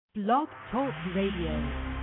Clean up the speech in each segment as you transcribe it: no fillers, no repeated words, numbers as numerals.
Blog Talk Radio.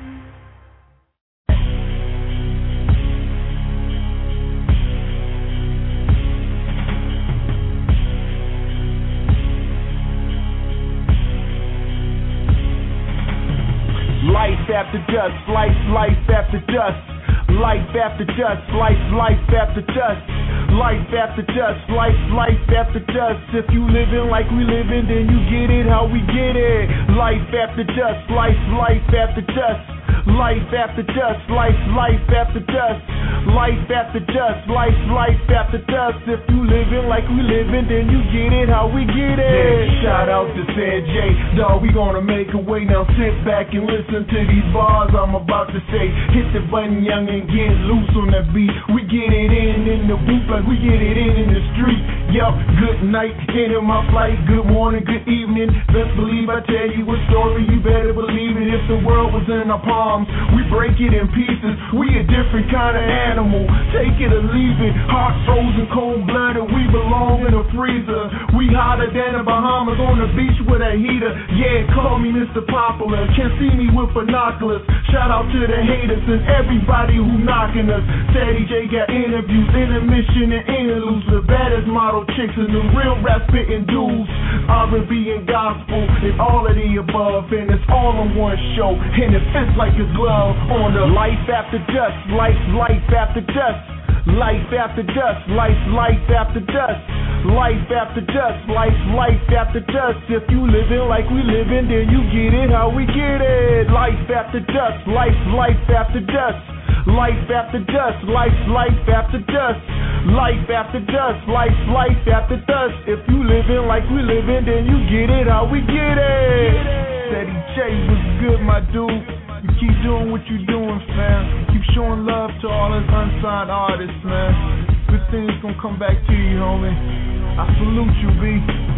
Life after dust, life after dust. Life after dust, life after dust. Life after dust, life after dust. If you living like we living, then you get it how we get it. Life after dust, life after dust. Life after dust, life after dust. Life after dust, life after dust. If you living like we living, then you get it how we get it. Yeah, shout out to San J, dawg, we gonna make a way. Now sit back and listen to these bars I'm about to say. Hit the button, young, and get loose on that beat. We get it in the booth like we get it in the street. Yup, good night, in my flight, good morning, good evening. Best believe I tell you a story, you better believe it. If the world was in our palms, we break it in pieces. We a different kind of animal, take it or leave it. Heart frozen, cold-blooded, we belong in a freezer. We hotter than the Bahamas on the beach with a heater. Yeah, call me Mr. Popular, can't see me with binoculars. Shout out to the haters and everybody who knocking us. Sadie J got interviews, intermission and interludes. The baddest model chicks and the real rap spitting dudes. R&B and gospel and all of the above, and it's all on one show, and it fits like a glove on the life after dust, life after dust. Life after dust, life after dust. Life after dust, life after dust. If you living like we living, then you get it how we get it. Life after dust, life after dust. Life after dust, life after dust. Life after dust, life after dust. If you living like we living, then you get it how we get it. Steady J was good, my dude. You keep doing what you doing, fam. Keep showing love to all us unsigned artists, man. Good things gonna come back to you, homie. I salute you, B.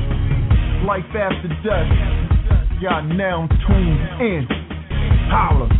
Life after dust. Y'all now tuned in. Holla.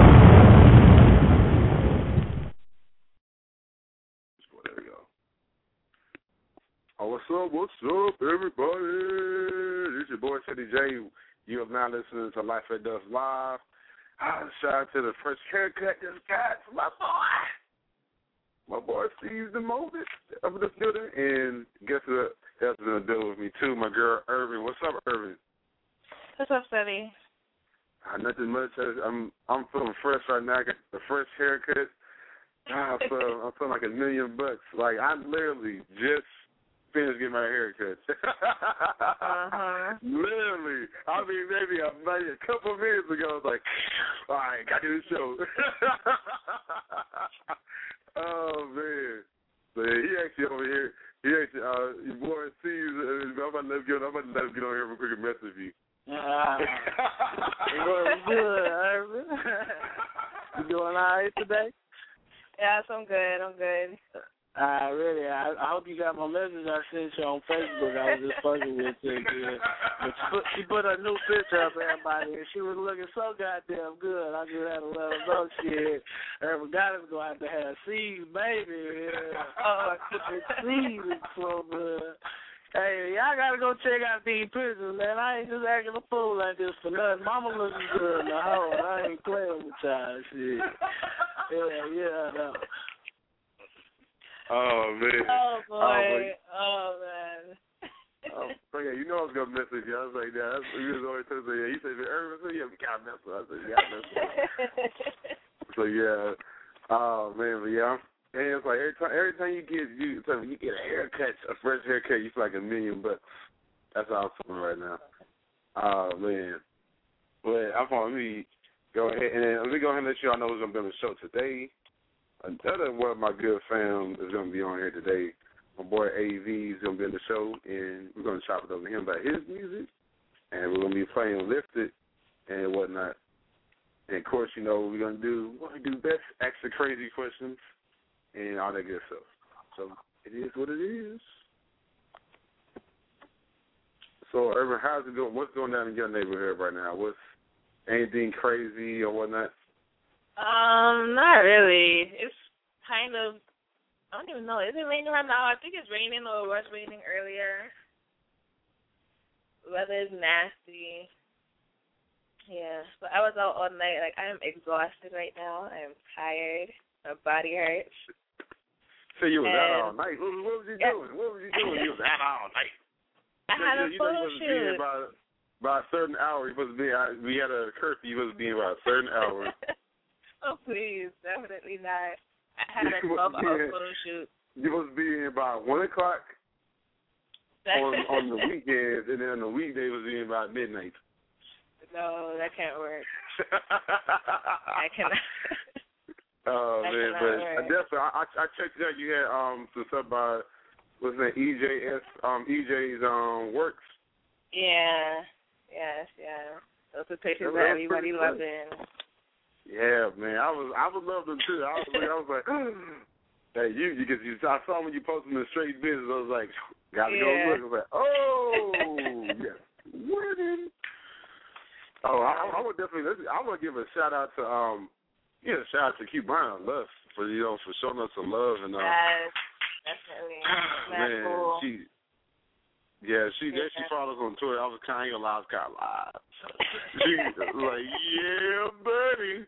There we go. Oh, what's up, everybody? It's your boy, Teddy J. You are now listening to Life at Dust Live. Shout out to the first haircut just got for my boy. My boy sees the moment of the building. And guess what else is going to deal with me, too? My girl, Irvin. What's up, Irvin? What's up, Steady? Nothing much. I'm feeling fresh right now. I got the fresh haircut. I'm feeling like $1,000,000. Like, I literally just finished getting my haircut. Literally. I mean, maybe a couple of minutes ago, I was like, all right, got to do the show. Oh, man. So, yeah, he actually over here, your boy sees, I'm about to let him get on here real quick and mess with you. Good, Irvin. You doing all right today? Yes, I'm good. Really, I hope you got my message I sent you on Facebook. I was just fucking with you. But she put a new picture up, everybody, and she was looking so goddamn good. I just had to let her know shit. Irvin got us going to have seeds, baby. Yeah. Oh, seeds is so good. Hey, y'all got to go check out these pictures, man. I ain't just acting a fool like this for nothing. Mama looking good in the hole. I ain't playing with y'all shit. Yeah, no. Oh, man. Oh, boy. Oh, man. Oh, yeah, you know I was going to mess with you. I was like, yeah, he was always telling me, he said, Irvin, so yeah, we got to mess with us. I said, yeah, mess with us. So, yeah. Oh, man, but yeah. And it's like every time you get a haircut, a fresh haircut, you feel like $1,000,000. That's how I'm feeling right now. Oh, man. But I'm going to go ahead and let me go ahead and let you all know who's going to be on the show today. Another one of my good fam is going to be on here today. My boy AV is going to be on the show, and we're going to chop it over him about his music, and we're going to be playing Lifted and whatnot. And, of course, you know what we're going to do. We're going to do best ask the crazy questions and all that good stuff. So it is what it is. So, Irvin, how's it going? What's going on in your neighborhood right now? What's anything crazy or whatnot? Not really. It's kind of, I don't even know. Is it raining right now? I think it's raining or it was raining earlier. Weather is nasty. Yeah, but I was out all night. Like, I am exhausted right now. I am tired. My body hurts. So you was out all night. What was you doing? What was you doing? You was out all night. I had a photo shoot. By a certain hour, we had a curfew. You supposed to be in by a certain hour. Oh, please. Definitely not. I had a 12-hour photo shoot. You supposed to be in by 1 o'clock on the weekends, and then on the weekday was in by midnight. No, that can't work. I cannot. Oh, man, but I checked out. You had some stuff by, what's that, EJ's works. Yeah. Yes, yeah. Those are pictures that everybody loving. Yeah, man. I would love them too. I was like, hey, because I saw when you posted the straight business, I was like, gotta go look. I was like, oh, yes. Winning. Oh, I would definitely listen. I want to give a shout out to shout out to Q Brown Love for showing us some love and yes, definitely. Man, cool. she follows on Twitter. I was kind of live. She was like, yeah, buddy.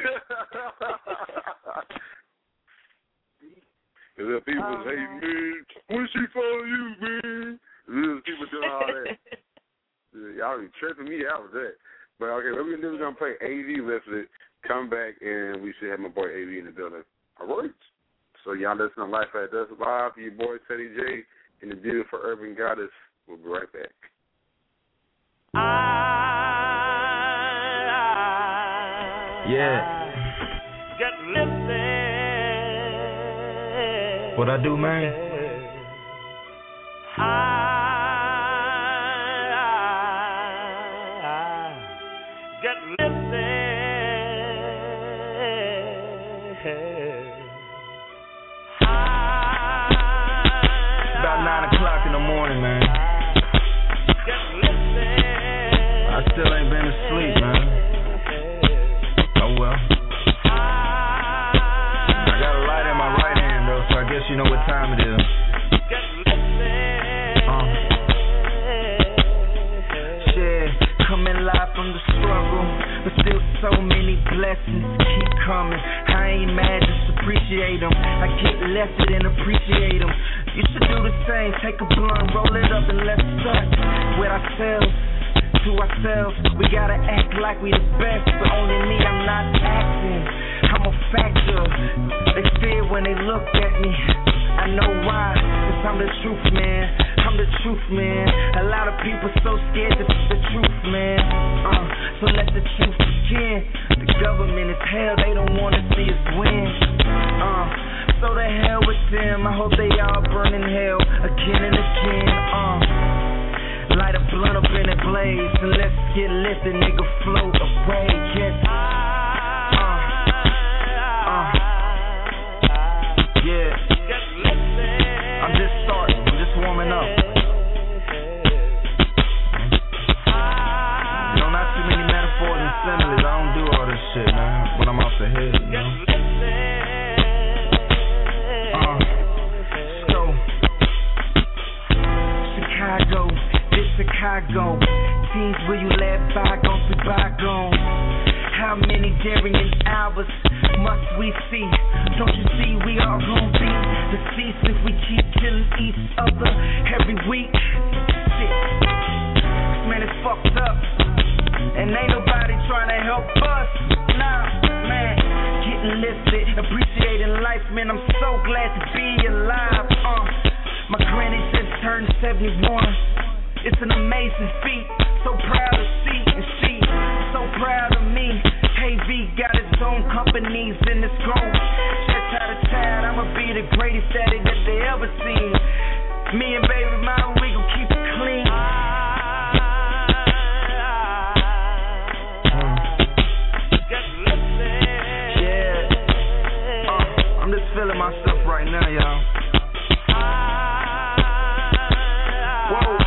And then people was, hey, man, when she follow you, man? People doing all that. Y'all be tripping me out with that. But, okay, what we're going to do is play AV Lifted, come back, and we should have my boy AV in the building. All right? So y'all listen to Life at Dusk Live. Your boy, Teddy J, and the beautiful Urban Goddess. We'll be right back. Yeah. Get lifted. What I do, man? Get lifted. About 9 o'clock in the morning, man. I still ain't been asleep, man. Oh well. I got a light in my right hand, though, so I guess you know what time it is. Shit, coming live from the struggle, but still so many blessings keep coming. I ain't mad, just appreciate them. I get lesser than appreciate them. You should do the same, take a blunt, roll it up, and let's start with ourselves. To ourselves, we gotta act like we the best, but only me, I'm not acting. I'm a factor. They fear when they look at me. I know why, 'cause I'm the truth, man. I'm the truth, man. A lot of people so scared to the truth, man. So let the truth begin. The government is hell, they don't wanna see us win. So the hell with them. I hope they all burn in hell again and again. Light a blunt up in a blaze and let's get lifted, nigga, float away, yes. Yeah. I'm just starting, I'm just warming up. You know, not too many metaphors and similes. I don't do all this shit, man, when I'm off the head, you know. Chicago, teams where you let bygones be bygones. How many daring hours must we see? Don't you see we all gon' be deceased if we keep killing each other every week? Shit, man, it's fucked up, and ain't nobody trying to help us. Nah, man, getting lifted, appreciating life, man. I'm so glad to be alive. My granny just turned 71. It's an amazing feat, so proud to see, and she so proud of me. KV got its own companies in this grove. Just out of town, I'ma be the greatest at it that they ever seen. Me and baby mama, we gon' keep it clean. Yeah, I'm just feeling myself right now, y'all. Whoa.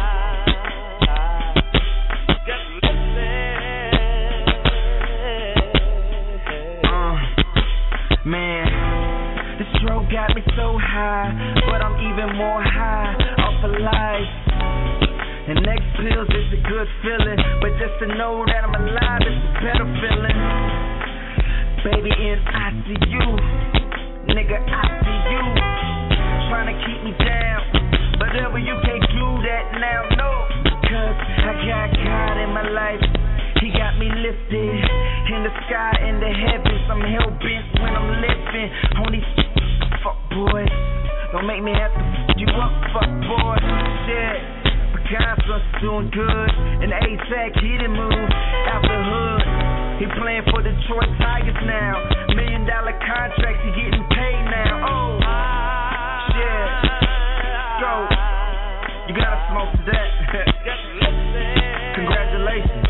Man, this road got me so high, but I'm even more high off of life. And next pills is a good feeling, but just to know that I'm alive is a better feeling. Baby in ICU, nigga I see you, trying to keep me down, but you can't do that now, no. Cause I got God in my life, He got me lifted in the sky, in the heavens. I'm hell-bent when I'm living on these fuck boys. Don't make me have to fuck you up, fuck boy. Shit, Picasso's doing good, and ASAC, he done moved out the hood. He playing for Detroit Tigers now. $1 million contracts, he getting paid now. Oh, shit. Go. You gotta smoke to that. Congratulations.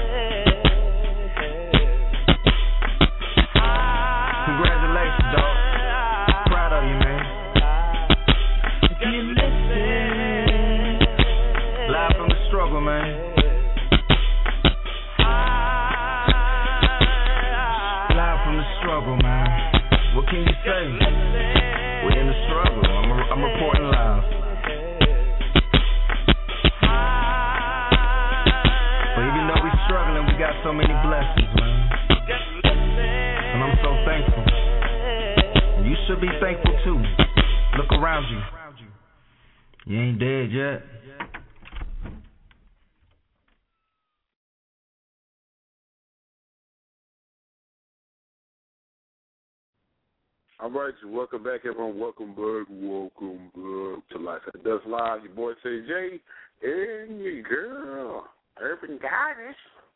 Congratulations, dog. Proud of you, man. Live from the struggle, man. Man, what can you say? We're in the struggle. I'm reporting live. But even though we're struggling, we got so many blessings, man. And I'm so thankful. And you should be thankful too. Look around you. You ain't dead yet. All right, so welcome back, everyone. Welcome back to Life at Dust Live. Your boy CJ and your girl, Urban Goddess.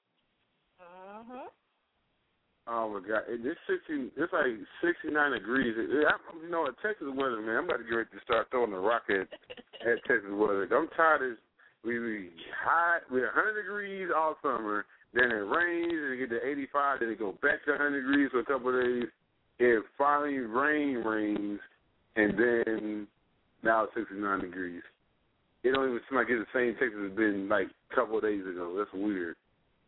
Oh my God, it's like 69 degrees. You know, Texas weather, man. I'm about to get ready to start throwing a rock at Texas weather. I'm tired of we hot. We're 100 degrees all summer. Then it rains and it get to 85. Then it go back to 100 degrees for a couple of days. It finally rains, and then now it's 69 degrees. It don't even seem like it's the same Texas it's been like a couple of days ago. That's weird.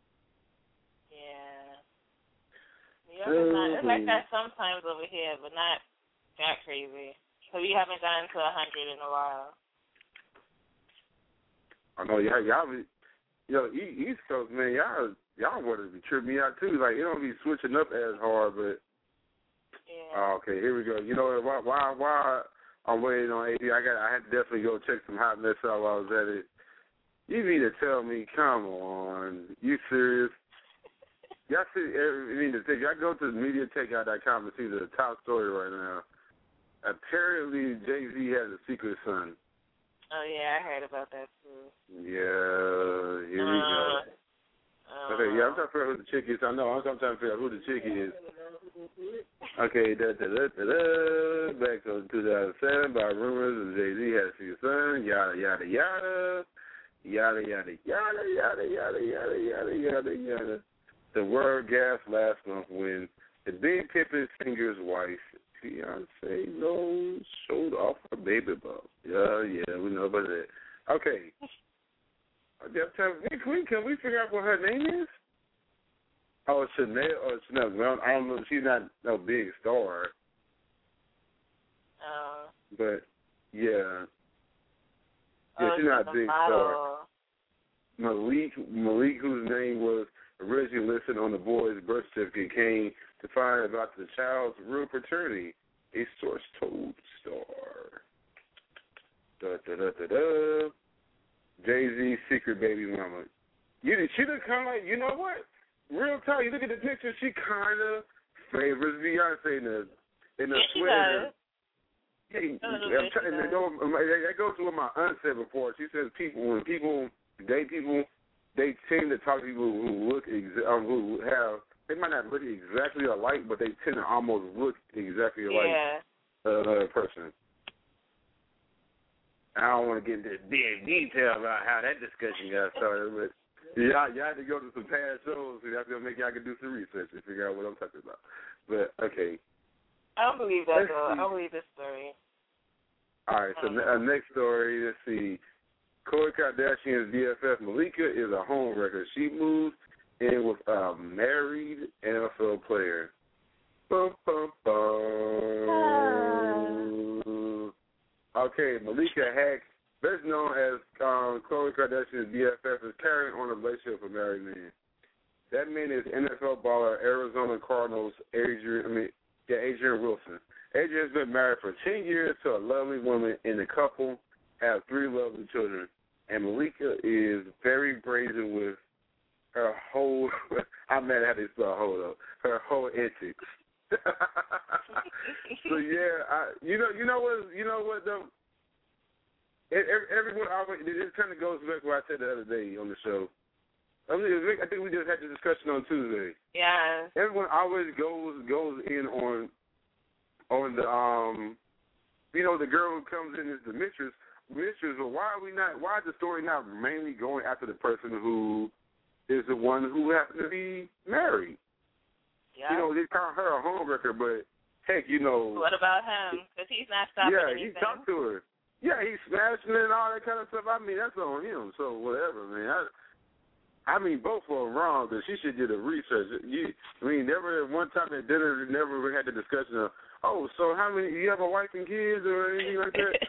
Yeah, it's like that sometimes over here, but not that crazy. So we haven't gotten to 100 in a while. I know, y'all, East Coast, man, y'all want to be tripping me out too. Like, it don't be switching up as hard, but. Yeah. Oh, okay, here we go. You know why I'm waiting on AD? I had to definitely go check some hot mess out while I was at it. You mean to tell me? Come on, you serious? Y'all see? Y'all go to MediaTakeout.com to see the top story right now. Apparently, Jay-Z has a secret son. Oh yeah, I heard about that too. Yeah, here we go. Okay, yeah, I'm trying to figure out who the chick is. I know, I'm trying to figure out who the chick is. Okay, back to 2007, by rumors of Jay-Z had a secret son, yada, yada, yada, yada, yada, yada, yada, yada, yada, yada, yada, yada. The word gas last month when the Big Pimpin' singer's wife, Beyonce, showed off her baby bump. Yeah, we know about that. Okay. Can we figure out what her name is? Oh, Chanel. Well, I don't know. She's not no big star. But, yeah. Yeah, she's not a big star. Malik, whose name was originally listed on the boy's birth certificate, came to find about the child's real paternity, a source told Star. Jay-Z's secret baby mama. She look kind of like, you know what? Real talk, you look at the picture, she kind of favors Beyonce in the sweater. Hey, that goes to what my aunt said before. She says when people date people, they tend to talk to people who look they might not look exactly alike, but they tend to almost look exactly alike another person. I don't want to get into big detail about how that discussion got started, but y'all had to go to some past shows, so that's going to make y'all can do some research and figure out what I'm talking about. But, okay. I don't believe that, though. I don't believe this story. All right, so next story, let's see. Khloe Kardashian's BFF, Malika, is a home wrecker. She moved in with a married NFL player. Bum, bum, bum. Okay, Malika hacked best known as Khloe Kardashian's BFF, is carrying on a relationship with a married man. That man is NFL baller, Arizona Cardinals, Adrian Wilson. Adrian has been married for 10 years to a lovely woman, and the couple have 3 lovely children. And Malika is very brazen with her whole, I'm mad at how they spell whole though, her whole antics. So yeah, you know what though? Everyone always, it kind of goes back to what I said the other day on the show. I think we just had the discussion on Tuesday. Yeah. Everyone always goes in on the the girl who comes in is the mistress. But why is the story not mainly going after the person who is the one who happens to be married? Yeah. They call her a homewrecker, but heck, What about him? Because he's not stopping anything. Yeah, he talked to her. Yeah, he's smashing it and all that kind of stuff. I mean, that's on him. So whatever, man. I mean, both of them wrong, but she should do the research. Never at one time at dinner, never had the discussion of, oh, so how many, you have a wife and kids or anything like that?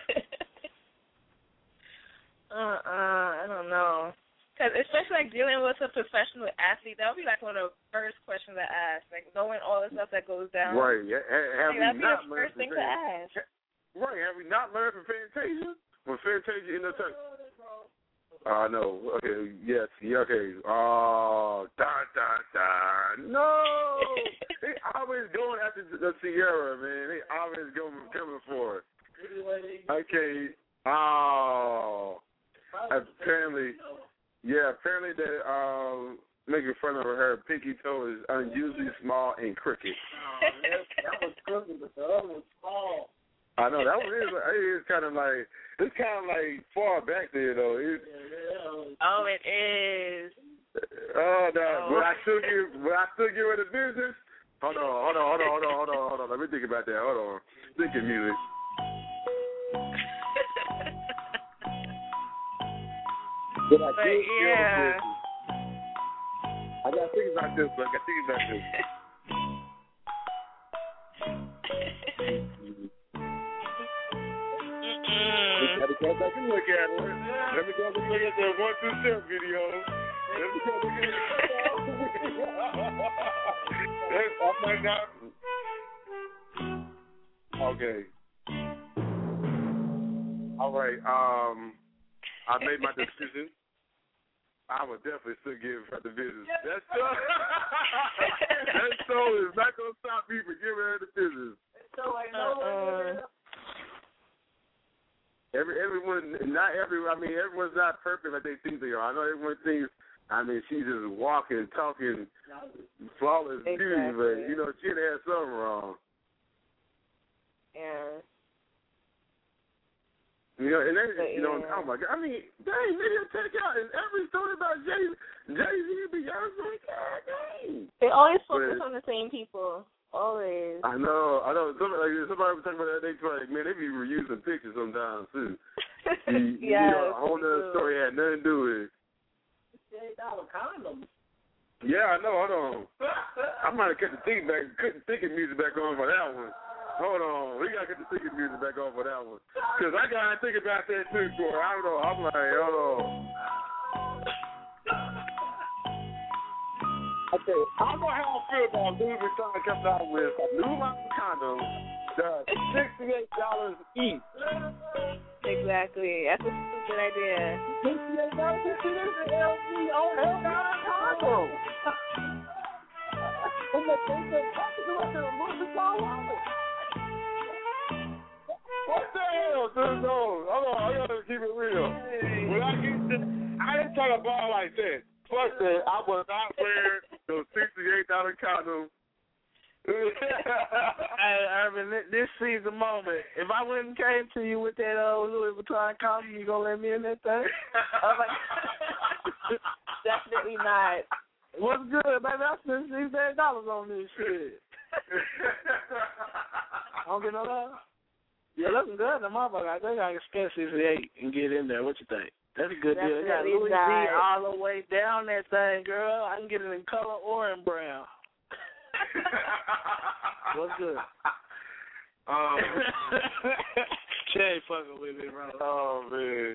I don't know. Because especially like dealing with a professional athlete, that would be like one of the first questions I ask, like knowing all the stuff that goes down. Right. That'd be the first thing to ask. Right. Have we not learned from Fantasia? When Fantasia in the time. No. Okay. Yes. Yeah, okay. Oh, no. They always going after the Sierra, man. They always coming for it. Okay. Oh. Apparently that making fun of her pinky toe is unusually small and crooked. That was crooked, but the other was small. I know that one is kind of like far back there though. It is. Oh no! Will I still give her the business? Hold on. Let me think about that. Hold on. Think of music. But yeah. I gotta think about this. Let me go back and look at it. Let me go back and look at the 1 2 step video. Let me go back and look at it. Okay. All right. I made my decision. I would definitely still give her the business. That show is not going to stop me from giving her the business. Everyone's not perfect like they think they are. I know everyone thinks, she's just walking, talking, flawless beauty, but, she had something wrong. Yeah. Oh my God. Dang, video take out in every story about Jay-Z and Beyonce. God dang. They always focus on the same people. Always. I know. Somebody was talking about that. They like, man, they be reusing pictures sometimes too. Yeah. A whole nother story had nothing to do with it. $68 condom. Yeah, I know. Hold on. I might have kept the thinking music back on for that one. Hold on. We got to get the thinking music back on for that one. Because I got to think about that too, Corey. I don't know. I'm like, hold on. Okay, I don't know how I feel about Louis Vuitton coming out with a new line of condoms that are $68 each. Exactly. That's a stupid idea. $68 each is an LV on condom. And the what the hell, dude? No, hold on, I gotta keep it real. When I didn't try to ball like that. Plus that, I was not wearing those $68 condoms. Urban, this sees the moment. If I wouldn't came to you with that Louis Vuitton condom, you gonna let me in that thing? I'm like, definitely not. What's good, baby? I spent $68 on this shit. I don't get no love. Yeah, looking good, the motherfucker. I think I can spend 68 and get in there. What you think? That's a good deal. Got Louis V all the way down that thing, girl. I can get it in color or in brown. What's good? She ain't fucking with me, bro. Oh man.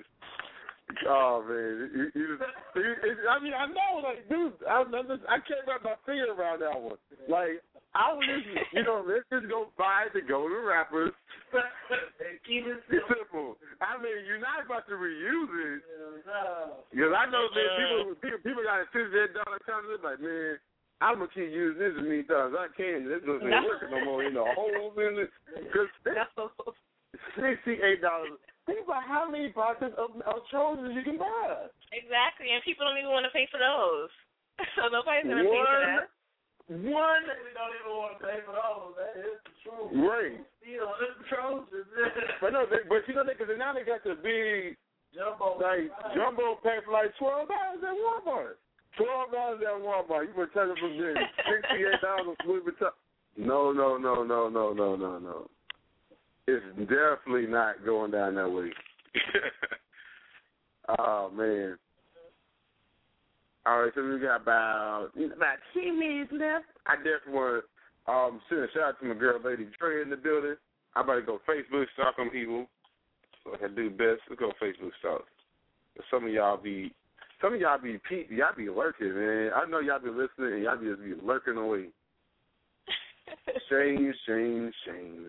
I mean, I know, like, dude, I can't wrap my finger around that one. Like, I was just, let's just go buy the golden rappers. Keep it simple. I mean, you're not about to reuse it. Because I know that people got to sit their dollar account and like, man, I'm going to keep using this as many times as I can. This doesn't work no more in the whole business. Because $68. Think about how many boxes of Trojans you can buy. Exactly, and people don't even want to pay for those. So nobody's going to pay for that. One, they don't even want to pay for those. That is the truth. Right. It's the Trojans. But because now they got the big jumbo pack for like $12 at Walmart. $12 at Walmart. You were telling from there. $68 Louis Vuitton. No. It's definitely not going down that way. Oh, man. All right, so we got about 10 minutes left. I definitely want to send a shout out to my girl, Lady Trey, in the building. I'm about to go Facebook stalk on people. So I can do best. Let's go Facebook stalk. Some of y'all be lurking, man. I know y'all be listening and y'all just be lurking away. Shame.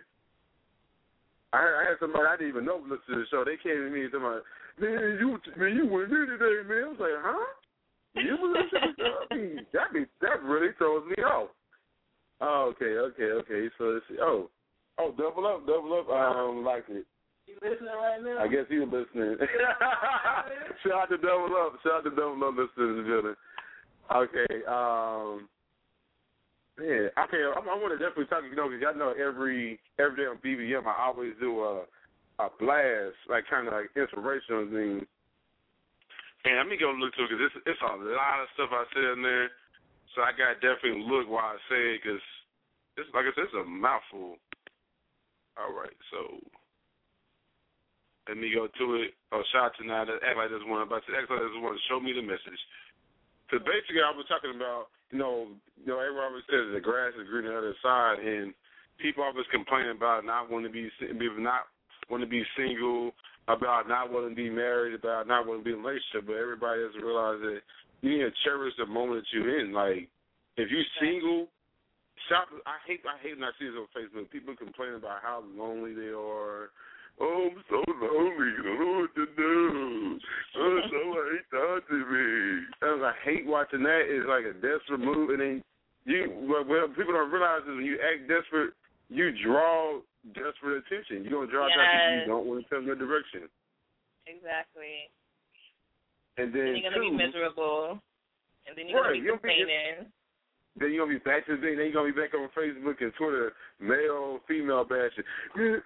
I had somebody I didn't even know listen to the show. They came to me and said, man, you went here today, man. I was like, huh? You were listening to the show? That really throws me off. Oh, okay. So let's see. Oh, double up. I don't like it. You listening right now? I guess he was listening. Shout out to Double Up listening to the building. Okay, yeah, okay. I want to definitely talk, because y'all know every day on BBM I always do a blast, like kind of like inspirational things. And let me go look through, because it's a lot of stuff I said in there, so I got to definitely look while I say it, because it's like I said, it's a mouthful. All right, so let me go to it. Shout out to now that act like this one, but act like this one, show me the message. Because basically I was talking about, everyone always says the grass is green on the other side, and people always complain about not wanting to be single, about not wanting to be married, about not wanting to be in a relationship. But everybody doesn't realize that you need to cherish the moment that you're in. Like, if you're single, I hate when I see this on Facebook. People complain about how lonely they are. Oh, I'm so lonely. I don't know what to do. Oh, somebody talk to me. I hate watching that. It's like a desperate move. And then what people don't realize is when you act desperate, you draw desperate attention. You're going to draw attention. You don't want to come in your direction. Exactly. And then you're going to be miserable. And then you're going to be complaining. Then you're going to be back to the thing. Then you're going to be back on Facebook and Twitter, male, female bashing. Man,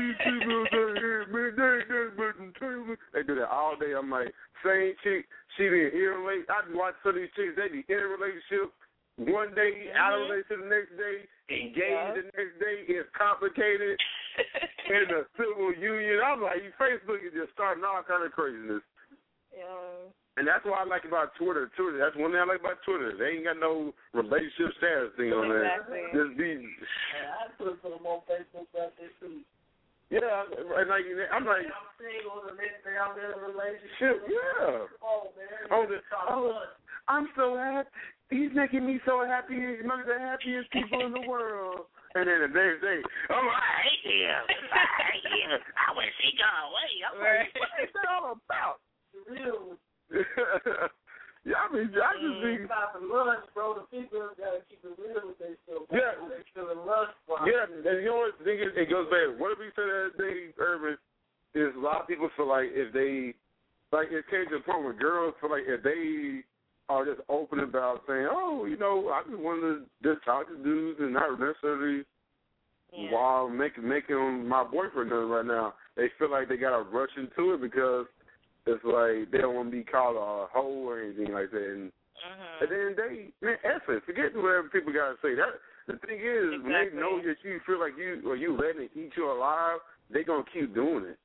they do that all day. I'm like, same chick, she be in a relationship. I watch some of these chicks, they be in a relationship one day, out of a relationship the next day, engaged the next day. It's complicated. In a civil union. I'm like, Facebook is just starting all kind of craziness. Yeah. And that's what I like about Twitter. That's one thing I like about Twitter. They ain't got no relationship status thing on there. Exactly. Just be. I put some on Facebook about this too. Yeah, and like I'm like. I'm single, the next day I'm in a relationship. Yeah. Oh man. I'm so happy. He's making me so happy. He's one of the happiest people in the world. And then the next day, I'm like, I hate him. I wish he go away. I'm like, what is that all about? Real. Yeah, I mean, I just think. Stopping lunch, bro. The people got to keep it real with themselves. Yeah. They feeling lust for. Yeah, and you know what? The thing is, it goes back. What did we say that day, Urban? Is a lot of people feel like if they, like, it came to the point where girls feel like if they are just open about saying, oh, I just want to just talk to dudes and not necessarily while making my boyfriend do it right now, they feel like they got to rush into it because it's like they don't want to be called a hoe or anything like that. And at the end of the day, man, effort. Forget whatever people got to say. That the thing is, when they know that you feel like you letting it eat you alive, they going to keep doing it.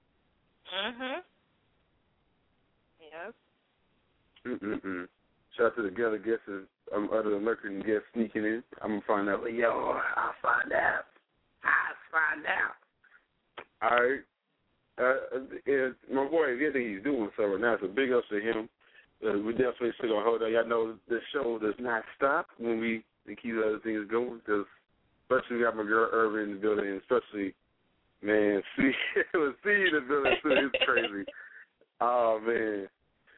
Yep. Shout out to the other guests, other American guests sneaking in. I'm going to find out. I'll find out. All right. my boy, everything he's doing so right now, so big ups to him. We definitely still gonna hold on. Y'all know the show does not stop when we keep other things going, because especially we got my girl Urban in the building, and especially, man, see in the building too. It's crazy. Oh man.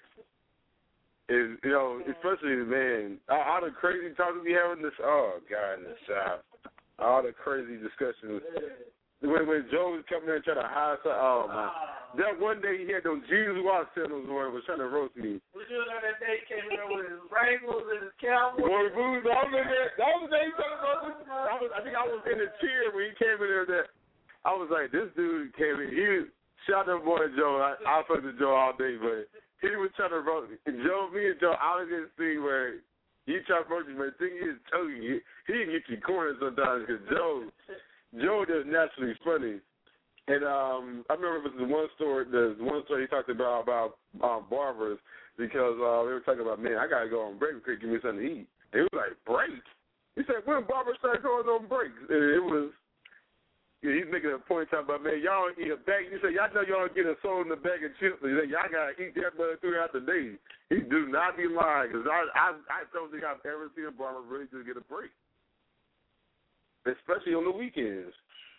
Especially, man, all the crazy talk we having this, oh, God, in the shop. All the crazy discussions. When Joe was coming there and trying to hide us, oh, man. That one day he had those Jesus Watch sandals on and was trying to roast me. Was you know that day he came in there with his Wranglers and his Cowboys? Boy, booze, I was in there. That was the day he started roasting me. I think I was in the chair when he came in there. I was like, this dude came in. Shout out to boy Joe. I fucked with Joe all day, but he was trying to roast me. And me and Joe, I was in this thing where he tried to roast me, but the thing is, he can get you cornered sometimes because Joe is naturally funny. And I remember the one story he talked about barbers, because they were talking about, man, I got to go on break quick, give me something to eat. And he was like, break? He said, when barbers start going on breaks? And it was, he's making a point talking about, man, y'all eat a bag. He said, y'all know y'all get a soul in the bag of chips. He said, y'all got to eat that butter throughout the day. He do not be lying, because I don't think I've ever seen a barber really just get a break, especially on the weekends.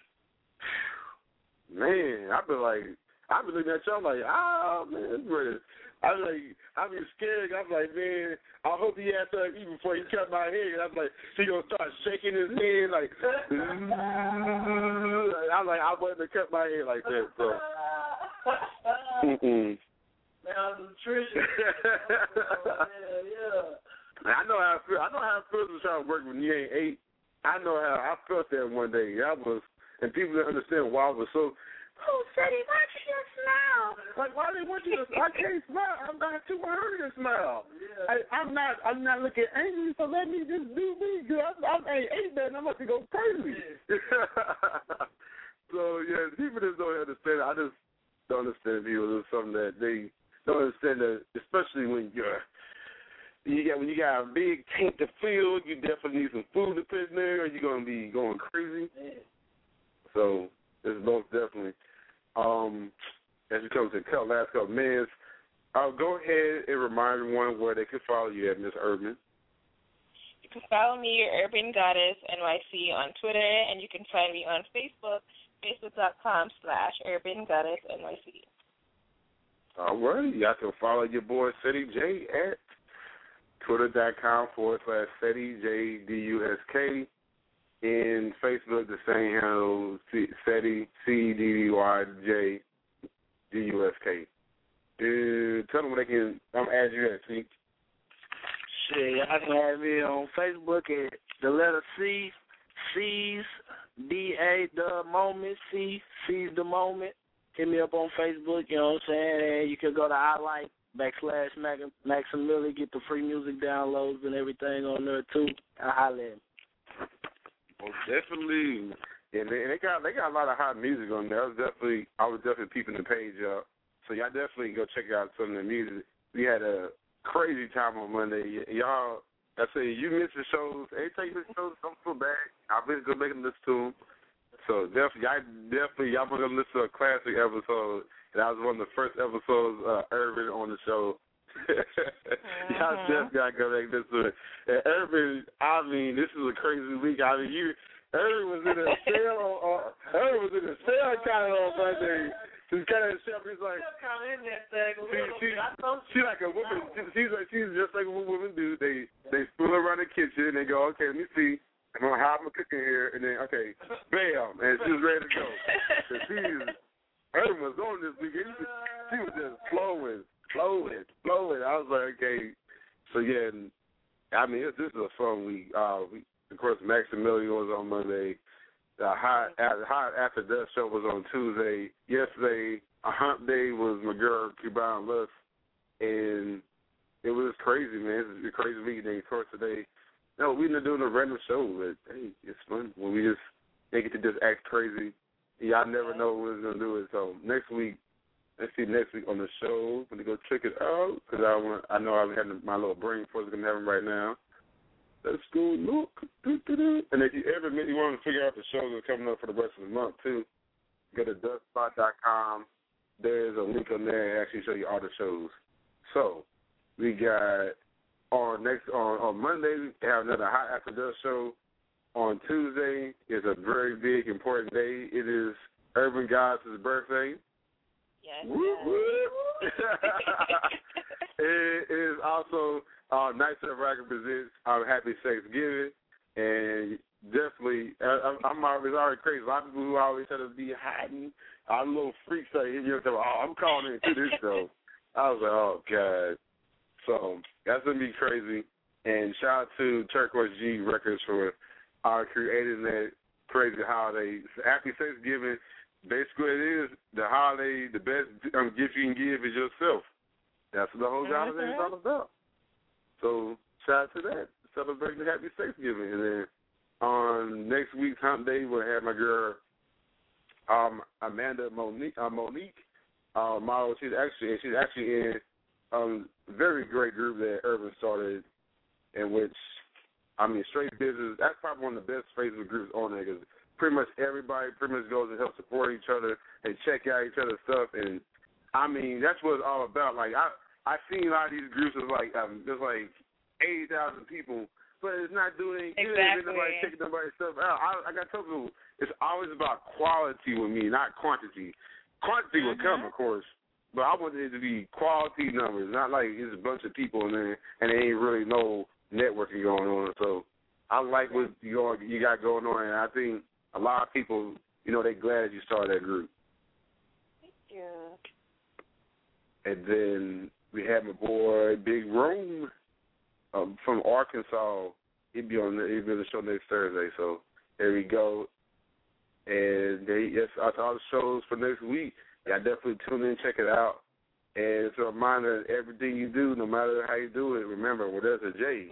Man, I've been looking at y'all like, oh, man, brother. I be scared. I'm like, man, I hope he has something to eat before he cut my head. And I'm like, he gonna start shaking his head like, I'm like, I wasn't to cut my head like that, so. Now nutrition. Yeah. I know how it feels to try to work when you ain't ate. I know how I felt that one day. And people didn't understand why I was so. Oh, Ceddy, why don't you just smile? Like, why they want you to? I can't smile. I'm not too hungry to smile. Yeah. I'm not looking angry. So let me just do me. Cause I ain't ate that. I'm about to go crazy. Yeah. So yeah, people just don't understand. I just don't understand people. It's something that they don't understand. That especially when you got a big tank to fill, you definitely need some food to put in there, or you're gonna be going crazy. Yeah. So it's most definitely. As we come to the last couple minutes, I'll go ahead and remind everyone where they can follow you at, Ms. Urban. You can follow me, Urban Goddess NYC, on Twitter, and you can find me on Facebook, facebook.com/Urban Goddess NYC. All right. Y'all can follow your boy, Ceddy J, at twitter.com/CeddyJDusk. In Facebook, the same handle, Ceddy, CEDDYJDUSK. Tell them where they can add you at, see. Shit, I can have me on Facebook at the letter C, C's, D-A, the moment, C, C's the moment. Hit me up on Facebook, you know what I'm saying? And you can go to /Maximilly, get the free music downloads and everything on there, too. I'll holler at me. Well, definitely, and they got a lot of hot music on there. I was definitely peeping the page up. So y'all definitely go check out some of the music. We had a crazy time on Monday. Y'all, I say you miss the shows. Anytime you miss the shows, don't feel bad. I'll be go make them listen to them. So definitely, y'all gonna listen to a classic episode. And that was one of the first episodes Urban on the show. Y'all definitely gotta go back and listen to it. And Urban, I mean, this is a crazy week. I mean, Urban was in a sale kind of on Monday. She's kind of she's like, she's like a woman. She's just like what women do. They spool around the kitchen and they go, okay, let me see. I'm gonna have my cooking here, and then okay, bam, and she's ready to go. Urban was on this weekend. She was just flowing. I was like, okay. So yeah, I mean, this is a fun week. Of course, Maximillian was on Monday. The Hot After Death show was on Tuesday. Yesterday, a hump day was my girl Cuban Lust, and it was crazy, man. It's a crazy week. Of course, today, no, we're not doing a random show, but hey, it's fun when we just get to just act crazy. Y'all never know when we're gonna do it. So next week. Let's see next week on the show. I'm going to go check it out because I know I'm having my little brain force going to have them right now. Let's go look. And if you ever really want to figure out the shows that are coming up for the rest of the month, too, go to dustspot.com there's a link on there and actually show you all the shows. So we got on Monday we have another Hot After Dusk show. On Tuesday is a very big, important day. It is Urban Goddess' birthday. Yes. It is also Nights of Racket presents Happy Thanksgiving, and definitely I'm already crazy. A lot of people who always try to be hiding, our little freaks say, I'm calling into this show. I was like, oh God. So that's gonna be crazy. And shout out to Turquoise G Records for creating that crazy holiday. Happy Thanksgiving. Basically, it is the holiday. The best gift you can give is yourself. That's what the whole holiday is all about. So shout out to that. Celebrating Happy Thanksgiving. And then on next week's Hump Day, we'll have my girl Amanda Monique model. She's actually in a very great group that Urban started, in which, Straight Business. That's probably one of the best Facebook groups on there because pretty much everybody goes and help support each other and check out each other's stuff. And that's what it's all about. Like I seen a lot of these groups of there's like 80,000 people, but it's not doing anything. Exactly. Nobody checking nobody's stuff out. I got to tell people, it's always about quality with me, not quantity. Quantity will come, of course, but I want it to be quality numbers, not like it's a bunch of people in there and there ain't really no networking going on. So I like what you got going on, and I think a lot of people, they're glad that you started that group. Thank you. And then we have my boy Big Rome from Arkansas. He'll be on the show next Thursday. So there we go. And that's all the shows for next week. Y'all definitely tune in, check it out. And it's a reminder that everything you do, no matter how you do it, remember, where there's a J,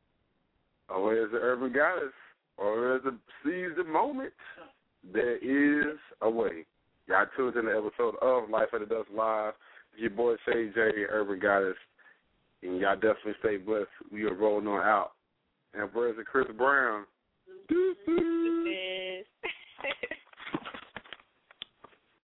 or where there's an Urban Goddess, or there's a seize the moment, there is a way. Y'all tuned in the episode of Life After Dusk Live. It's your boy Shay J, Urban Goddess, and y'all definitely stay blessed. We are rolling on out. And where's the Chris Brown?